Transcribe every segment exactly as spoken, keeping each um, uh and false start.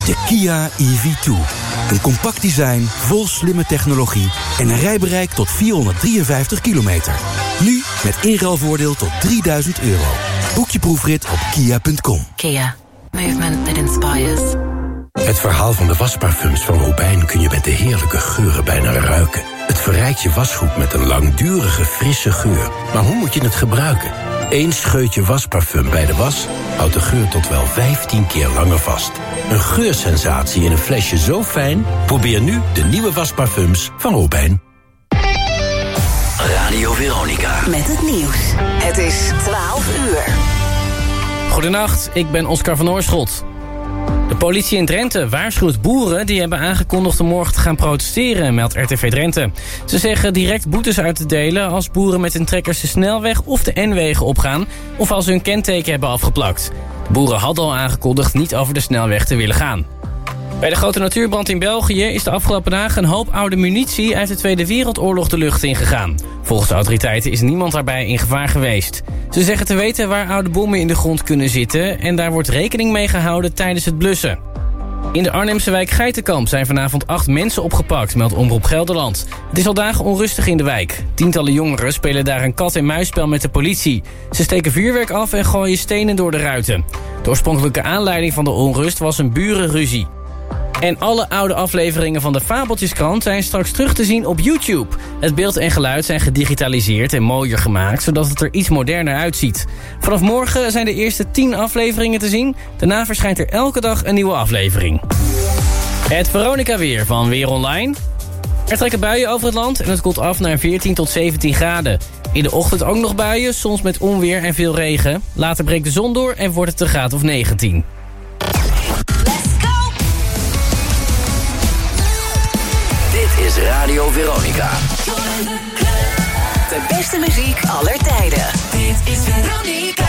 De Kia E V twee. Een compact design, vol slimme technologie en een rijbereik tot vierhonderddrieënvijftig kilometer. Nu met inruilvoordeel tot drieduizend euro. Boek je proefrit op kia punt com. Kia. Movement that inspires. Het verhaal van de wasparfums van Robijn kun je met de heerlijke geuren bijna ruiken. Het verrijkt je wasgoed met een langdurige, frisse geur. Maar hoe moet je het gebruiken? Eén scheutje wasparfum bij de was houdt de geur tot wel vijftien keer langer vast. Een geursensatie in een flesje zo fijn? Probeer nu de nieuwe wasparfums van Robijn. Radio Veronica. Met het nieuws. Het is twaalf uur. Goedenacht, ik ben Oscar van Oorschot. De politie in Drenthe waarschuwt boeren die hebben aangekondigd om morgen te gaan protesteren, meldt R T V Drenthe. Ze zeggen direct boetes uit te delen als boeren met hun trekkers de snelweg of de N-wegen opgaan of als ze hun kenteken hebben afgeplakt. De boeren hadden al aangekondigd niet over de snelweg te willen gaan. Bij de grote natuurbrand in België is de afgelopen dagen een hoop oude munitie uit de Tweede Wereldoorlog de lucht ingegaan. Volgens de autoriteiten is niemand daarbij in gevaar geweest. Ze zeggen te weten waar oude bommen in de grond kunnen zitten en daar wordt rekening mee gehouden tijdens het blussen. In de Arnhemse wijk Geitenkamp zijn vanavond acht mensen opgepakt, meldt Omroep Gelderland. Het is al dagen onrustig in de wijk. Tientallen jongeren spelen daar een kat-en-muisspel met de politie. Ze steken vuurwerk af en gooien stenen door de ruiten. De oorspronkelijke aanleiding van de onrust was een burenruzie. En alle oude afleveringen van de Fabeltjeskrant zijn straks terug te zien op YouTube. Het beeld en geluid zijn gedigitaliseerd en mooier gemaakt, zodat het er iets moderner uitziet. Vanaf morgen zijn de eerste tien afleveringen te zien. Daarna verschijnt er elke dag een nieuwe aflevering. Het Veronica weer van Weer Online. Er trekken buien over het land en het koelt af naar veertien tot zeventien graden. In de ochtend ook nog buien, soms met onweer en veel regen. Later breekt de zon door en wordt het een graad of negentien. Dit is Radio Veronica. De beste muziek aller tijden. Dit is Veronica.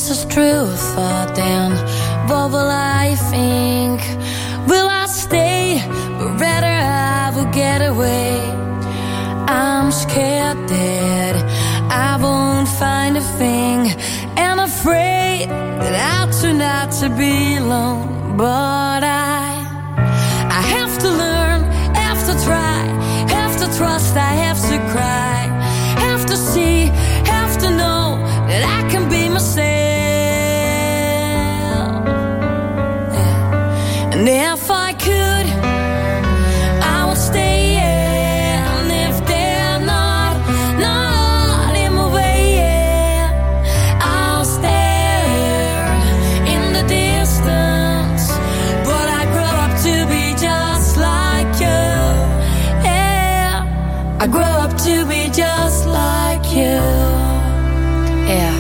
this is truth or then what will I think? Will I stay? But rather I will get away. I'm scared that I won't find a thing, and afraid that I'll turn out to be alone. But I, I have to learn, have to try, have to trust, I have to cry, have to see, have to know that I can be myself. Yeah. And if I could, I would stay. Yeah. And if they're not, not in my way, yeah, I'll stare in the distance. But I grow up to be just like you. Yeah, I grow up to be just like you. Yeah.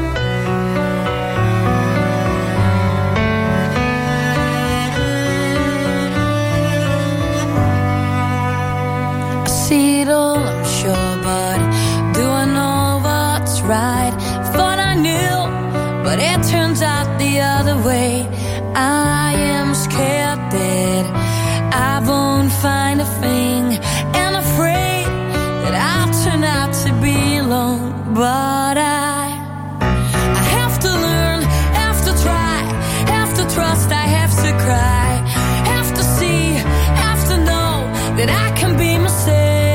I see it all, I'm sure, but do I know what's right? Thought I knew, but it turns out the other way. I am scared that I won't find a thing, and afraid that I'll turn out to be alone. But I, I have to learn, have to try, have to trust, I have to cry, have to see, have to know that I can be myself.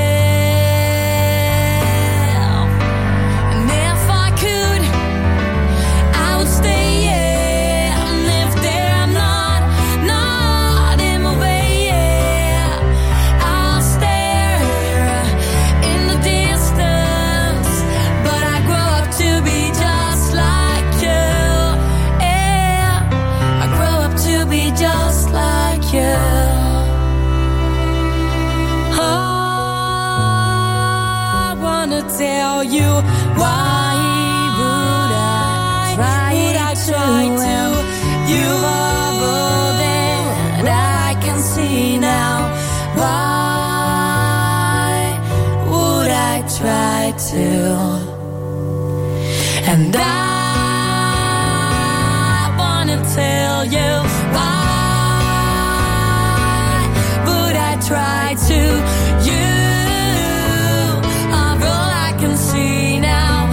And if I could, I would stay, yeah. And if they're not, not in my way, yeah, I'll stare in the distance. But I grow up to be just like you, yeah, I grow up to be just like you. I wanna tell you why would I try, would I try to? You are all that I can see now. Why would I try to? And I wanna tell you why would I try to? You are all I can see now.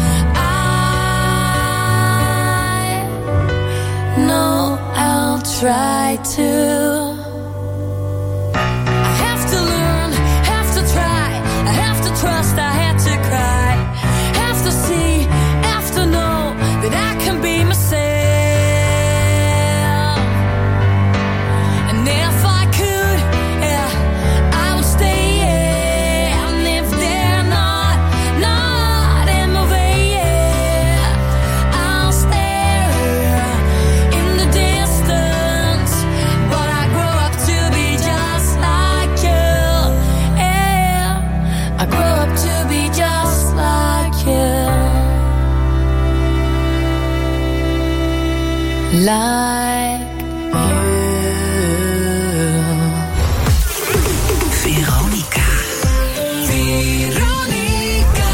I know I'll try to. I have to learn, have to try, I have to trust, I have to cry, have to see, have to know that I can be myself. And if I could, yeah, I would stay, yeah. And if they're not, not in my way, yeah, I'll stare in the distance. But I grow up to be just like you, yeah, I grow up to be just like you. Like Veronica. Veronica.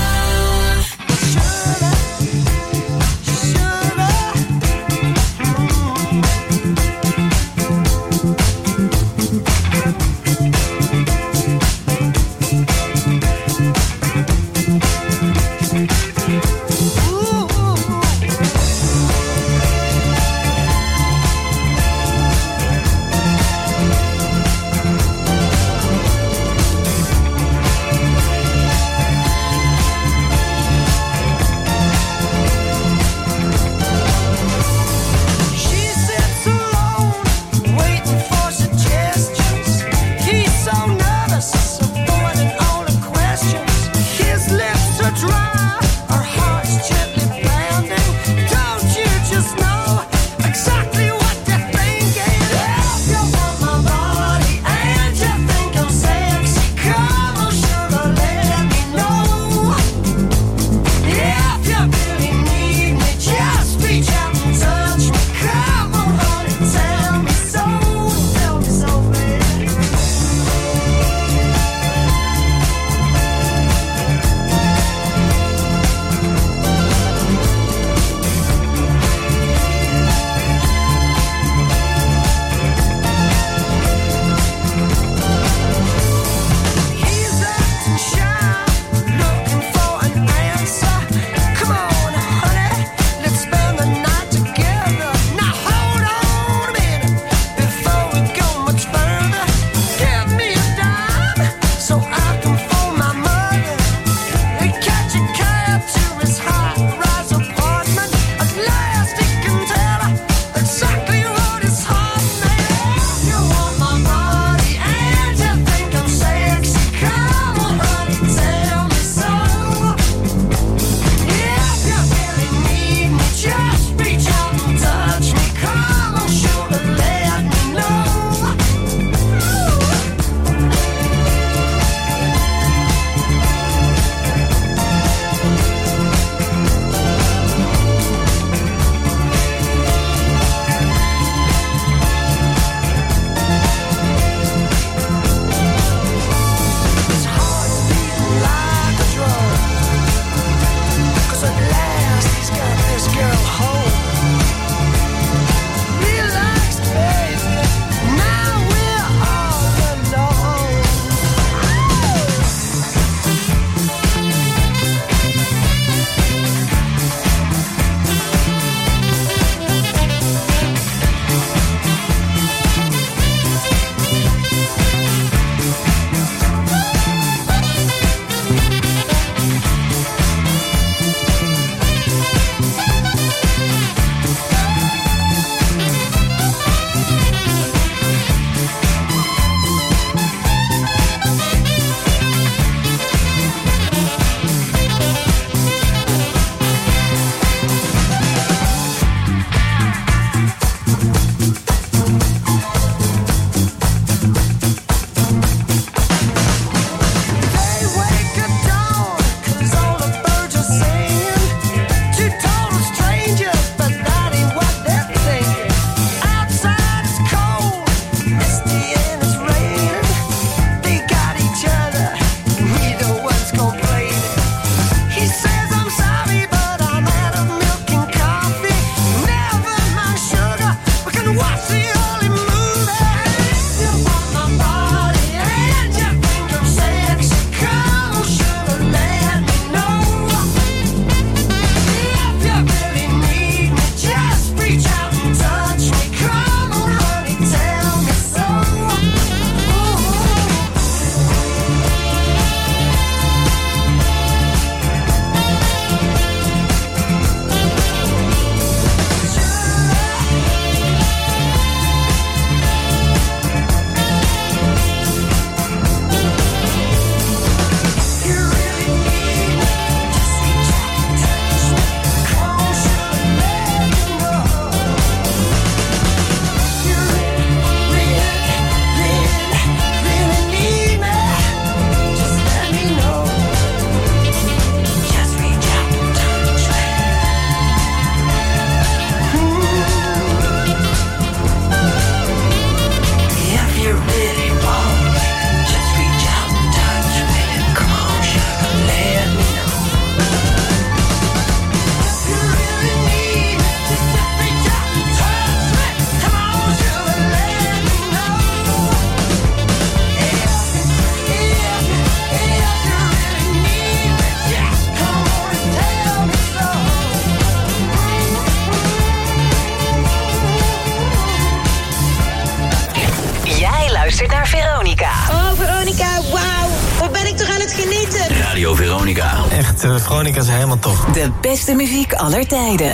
Radio Veronica. Echt, uh, Veronica is helemaal tof. De beste muziek aller tijden.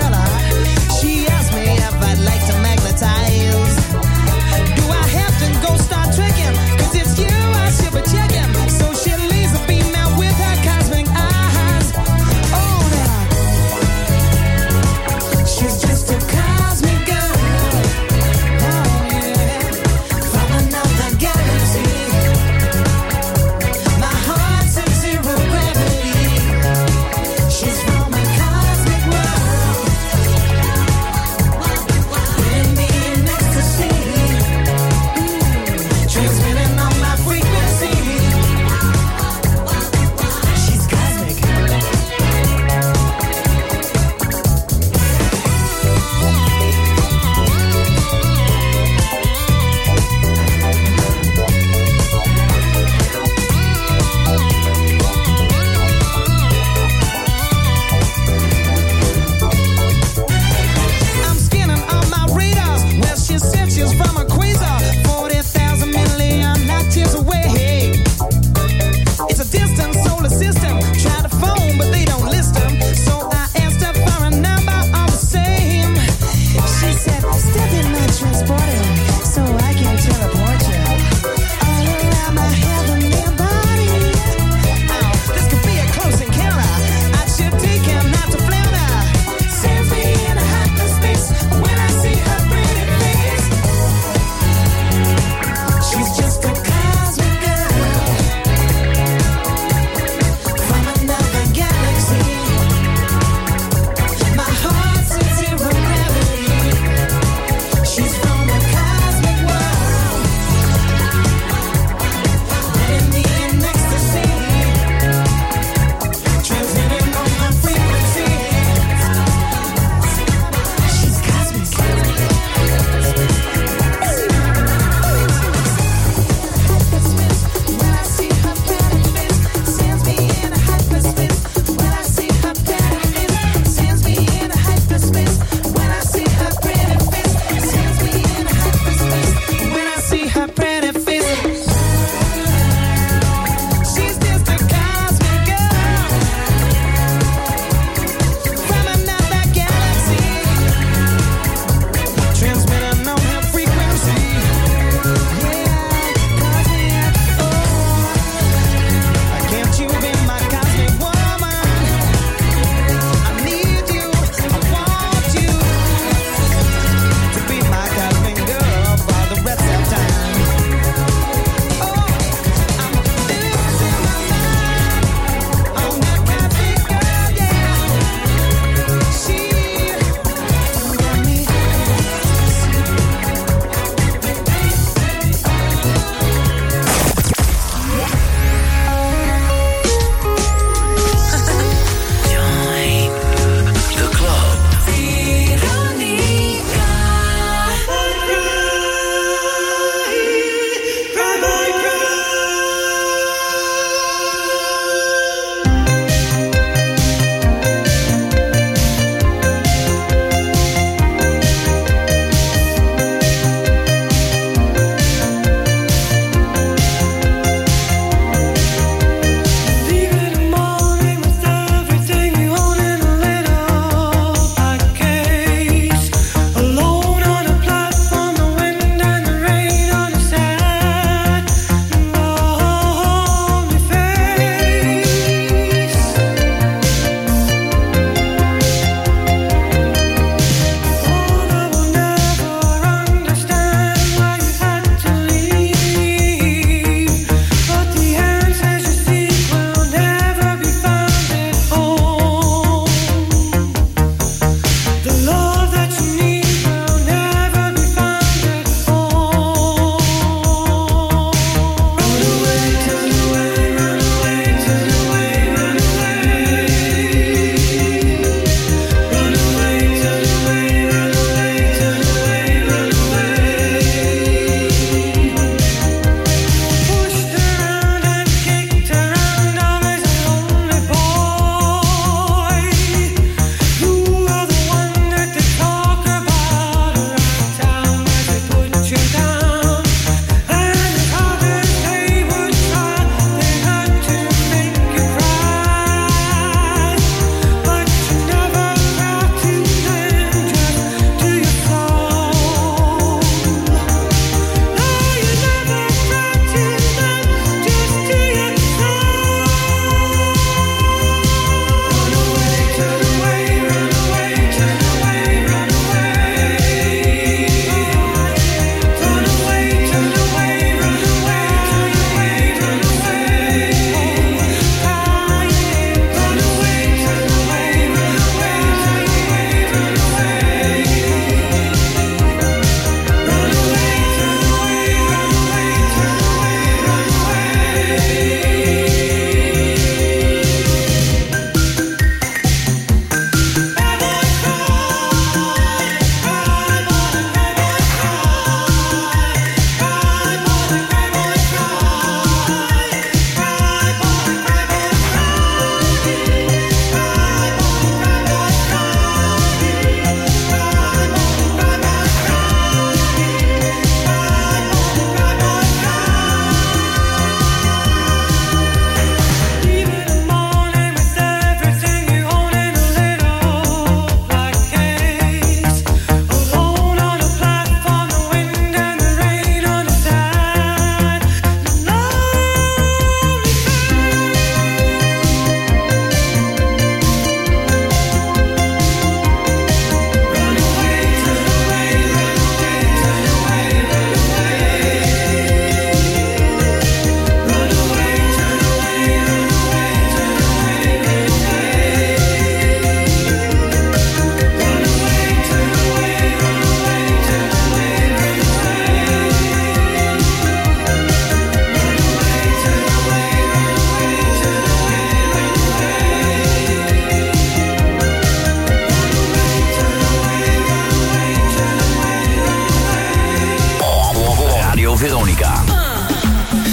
Go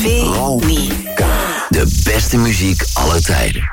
Veronica. De beste muziek aller tijden.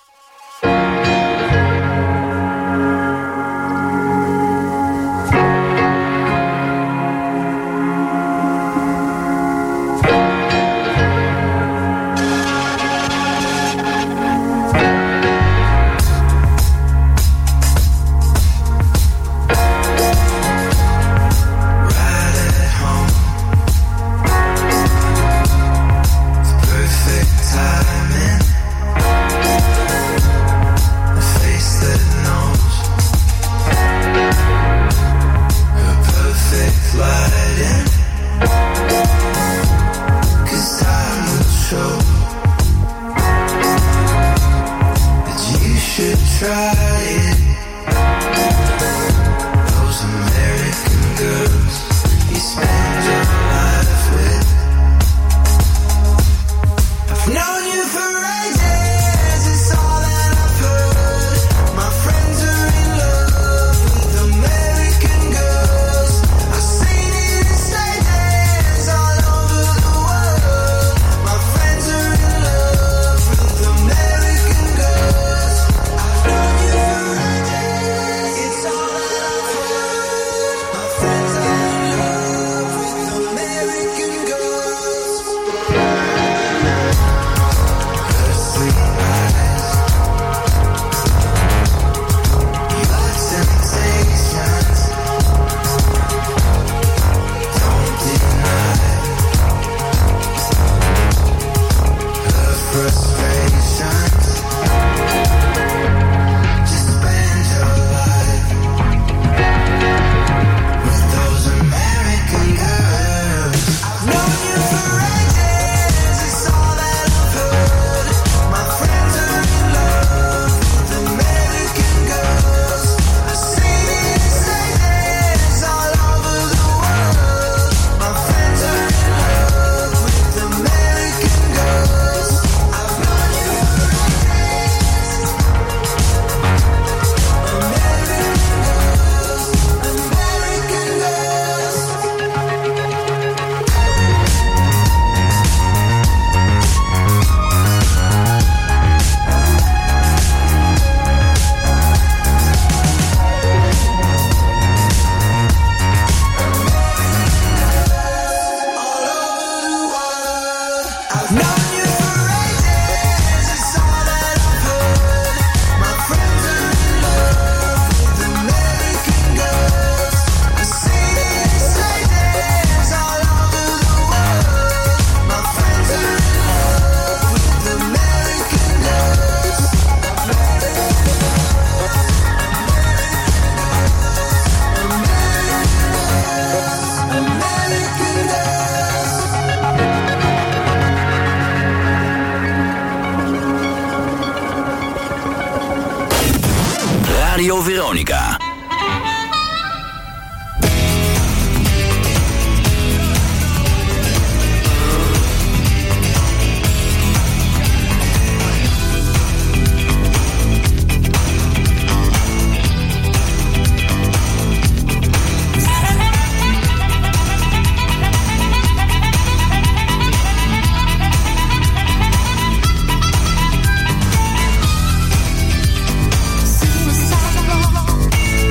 Radio Veronica. Suicidal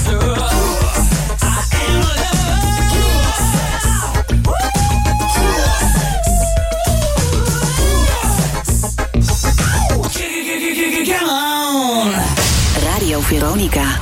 Radio Veronica.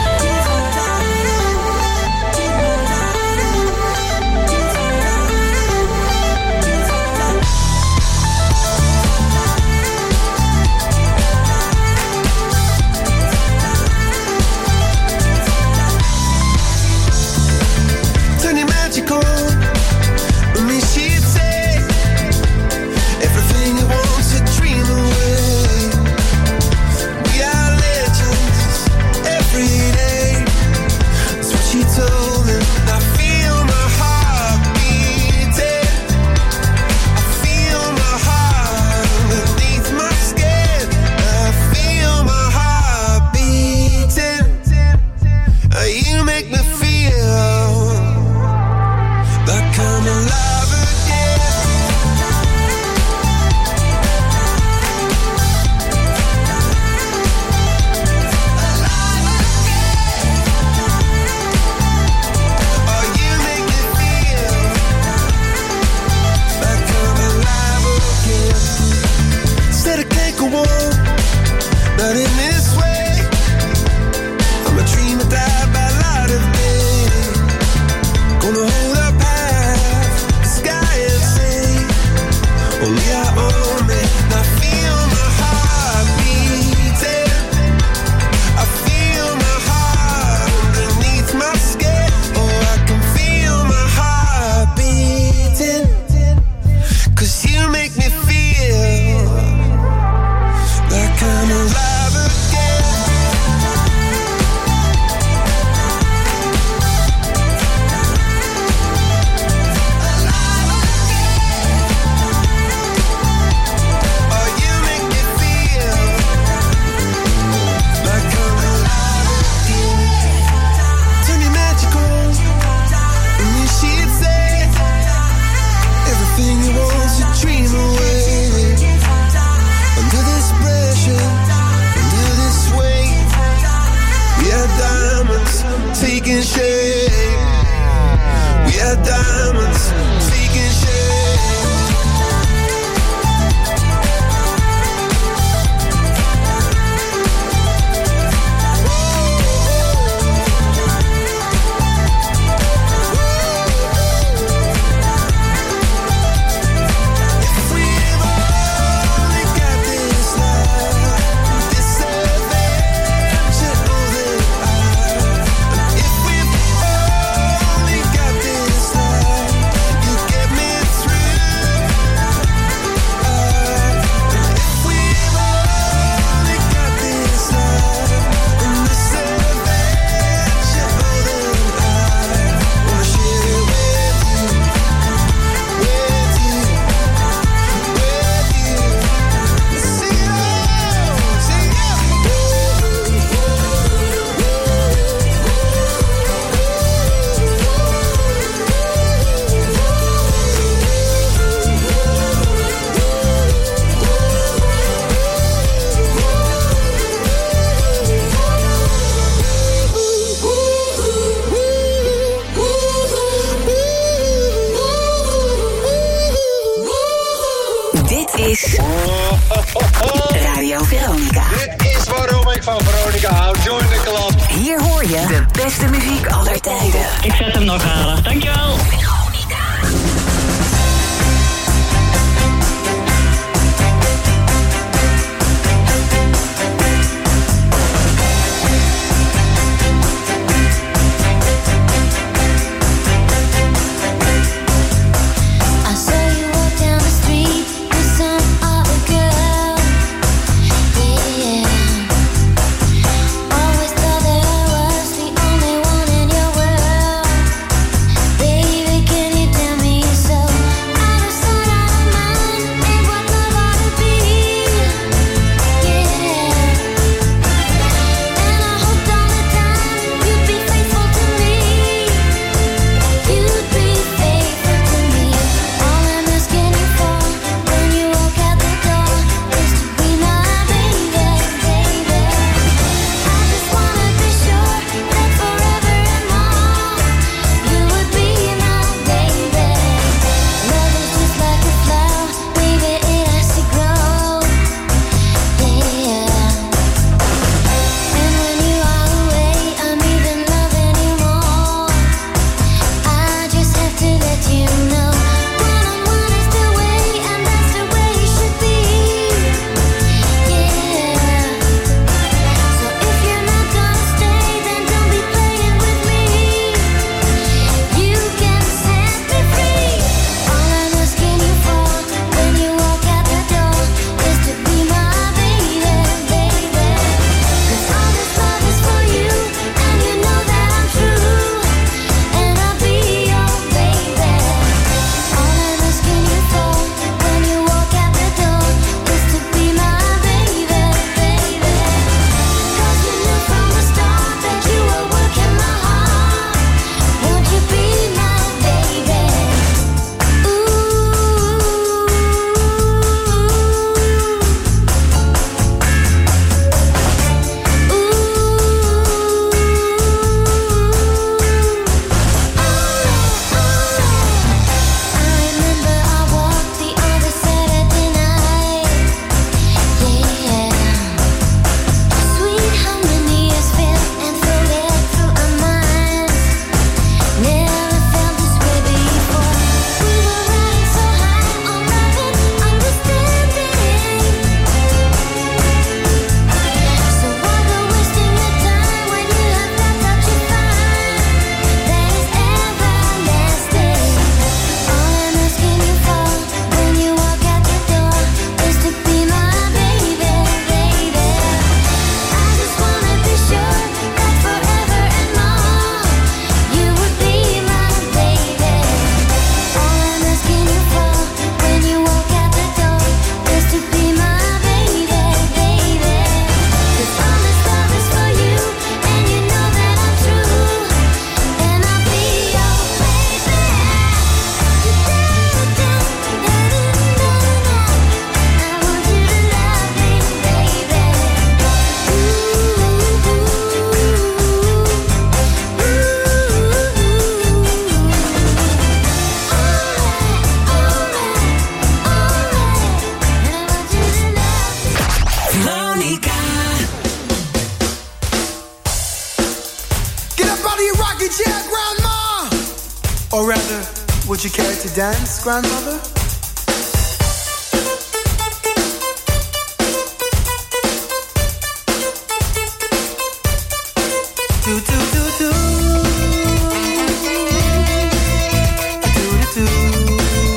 is Radio Veronica. Dit is waarom ik van Veronica hou. Join the club. Hier hoor je de beste muziek aller tijden. Ik zet hem nog halen. Dankjewel. Veronica. So you cheer, Grandma? Or rather, would you care to dance, Grandmother? Do, do, do, do. Do, do, do.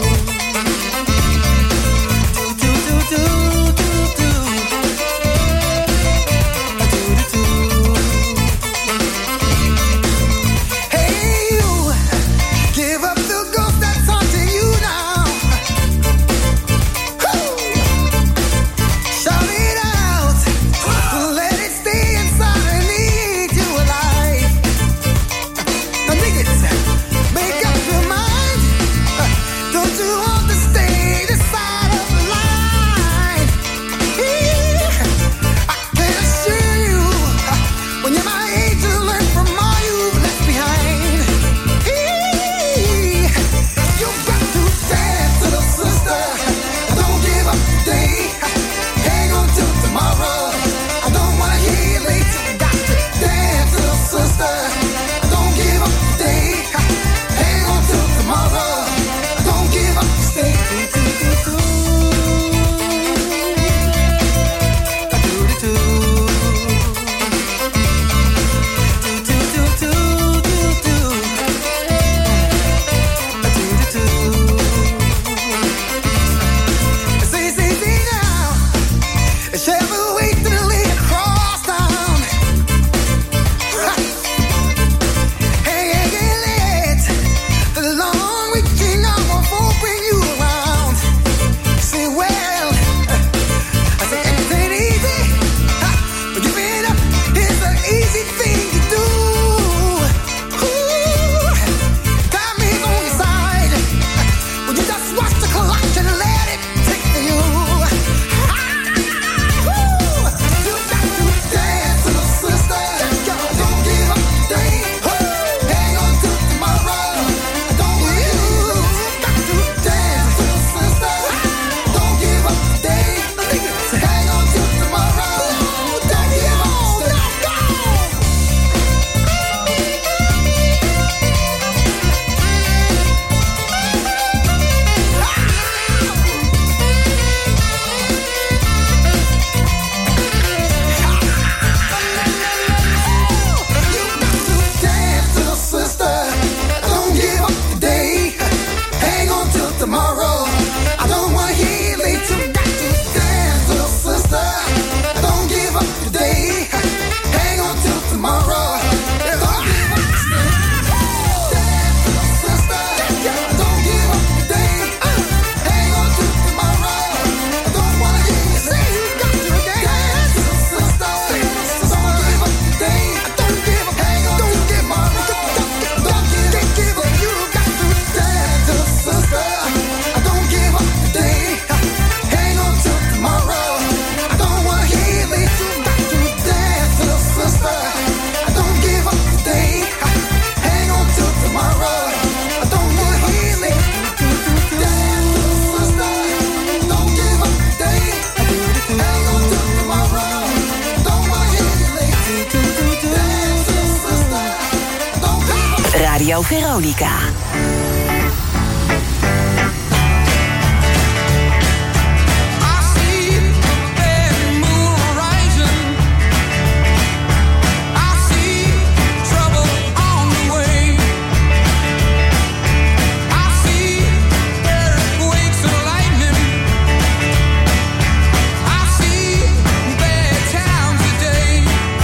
Radio Veronica.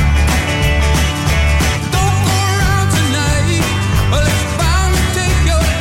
Your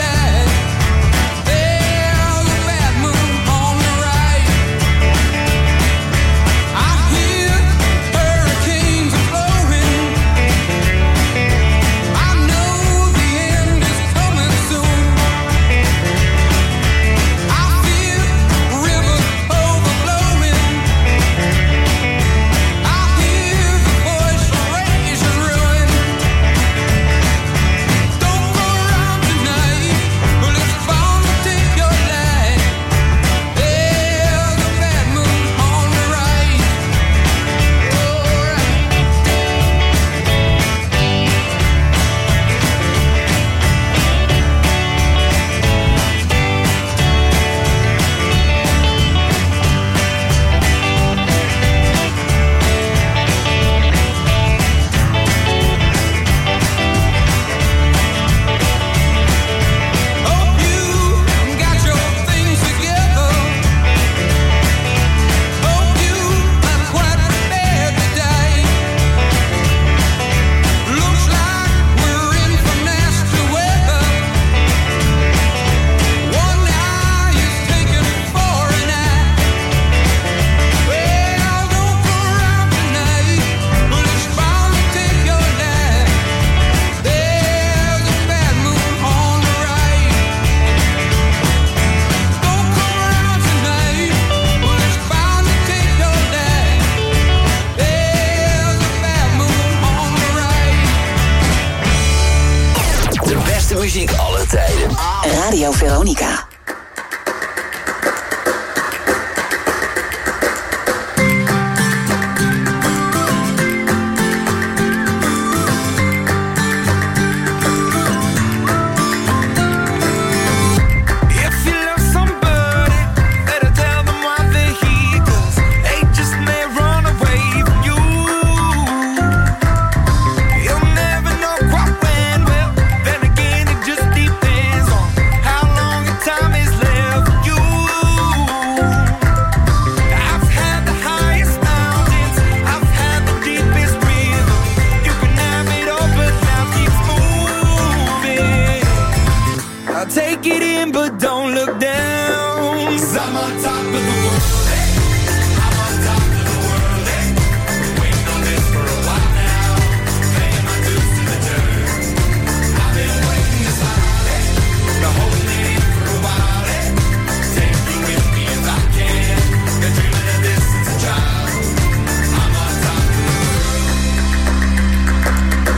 beste muziek alle tijden. Radio Veronica.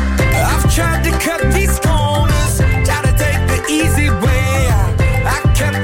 Tried to cut these corners, try to take the easy way out. I kept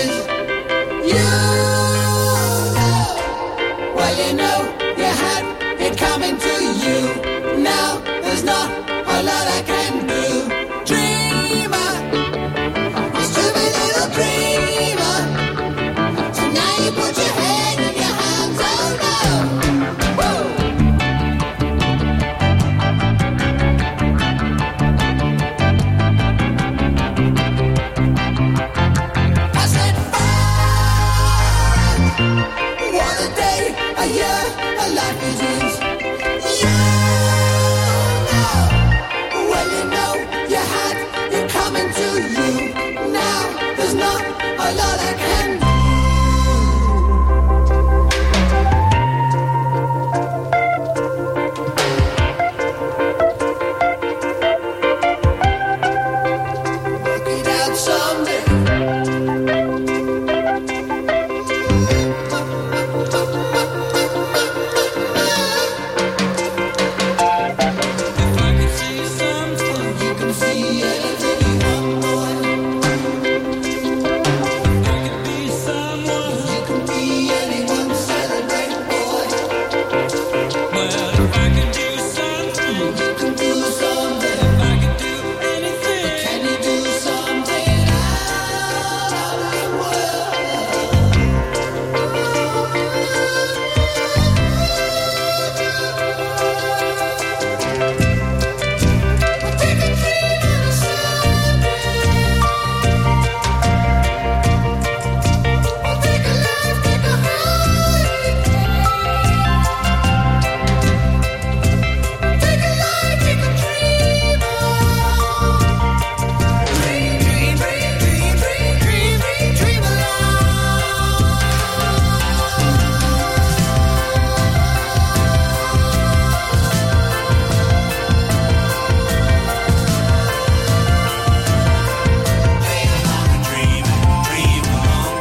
is you know. Well, you know you had it coming to you. Now there's not